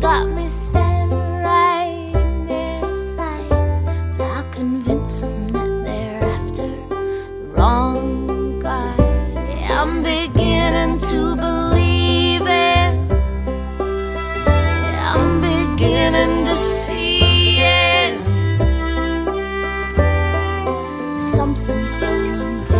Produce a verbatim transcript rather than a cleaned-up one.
got me standing right in their sights, but I'll convince them that they're after the wrong guy. I'm beginning to believe it. I'm beginning to see it. Something's going down.